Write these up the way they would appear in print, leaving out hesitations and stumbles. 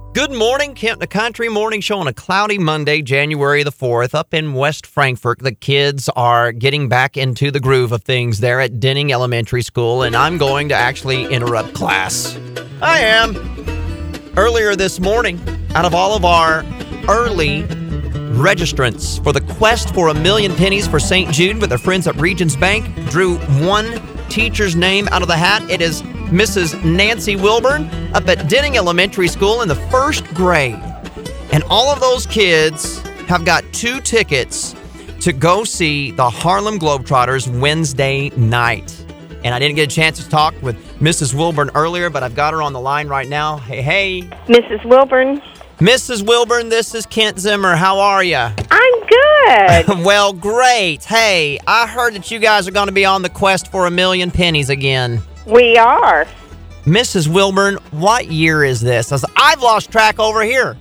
Good morning, Kent the Country Morning Show on a cloudy Monday, January the 4th, up in West Frankfort. The kids are getting back into the groove of things there at Denning Elementary School, and I'm going to actually interrupt class. I am. Earlier this morning, out of all of our early registrants for the quest for $1 million pennies for St. Jude with their friends at Regions Bank, drew one teacher's name out of the hat. It is Mrs. Nancy Wilburn up at Denning Elementary School in the first grade. And all of those kids have got 2 tickets to go see the Harlem Globetrotters Wednesday night. And I didn't get a chance to talk with Mrs. Wilburn earlier, but I've got her on the line right now. Hey. Mrs. Wilburn. Mrs. Wilburn, this is Kent Zimmer. How are you? I'm good. Well, great. Hey, I heard that you guys are going to be on the quest for $1 million pennies again. We are. Mrs. Wilburn, what year is this? I've lost track over here.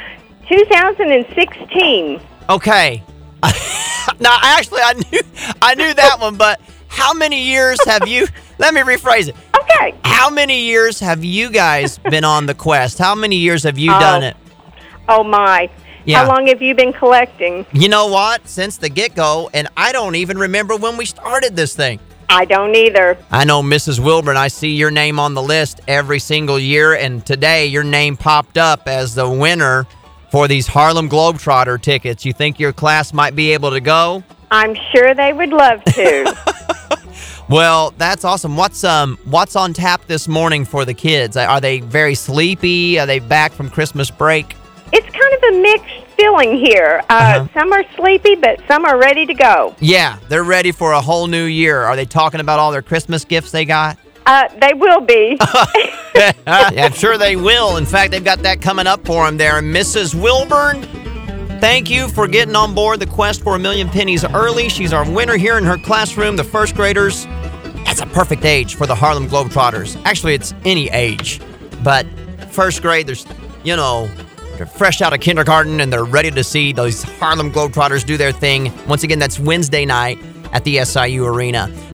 2016. Okay. Now, actually, I knew that one, but how many years have you... Let me rephrase it. Okay. How many years have you guys been on the quest? How many years have you done it? Oh, my. Yeah. How long have you been collecting? You know what? Since the get-go, and I don't even remember when we started this thing. I don't either. I know, Mrs. Wilburn, I see your name on the list every single year, and today your name popped up as the winner for these Harlem Globetrotter tickets. You think your class might be able to go? I'm sure they would love to. Well, that's awesome. What's on tap this morning for the kids? Are they very sleepy? Are they back from Christmas break? It's kind of a mixed feeling here. Some are sleepy, but some are ready to go. Yeah, they're ready for a whole new year. Are they talking about all their Christmas gifts they got? They will be. Yeah, I'm sure they will. In fact, they've got that coming up for them there. Mrs. Wilburn, thank you for getting on board the quest for $1 million pennies early. She's our winner here in her classroom. The first graders, that's a perfect age for the Harlem Globetrotters. Actually, it's any age. But first grade, they're fresh out of kindergarten and they're ready to see those Harlem Globetrotters do their thing. Once again, that's Wednesday night at the SIU Arena.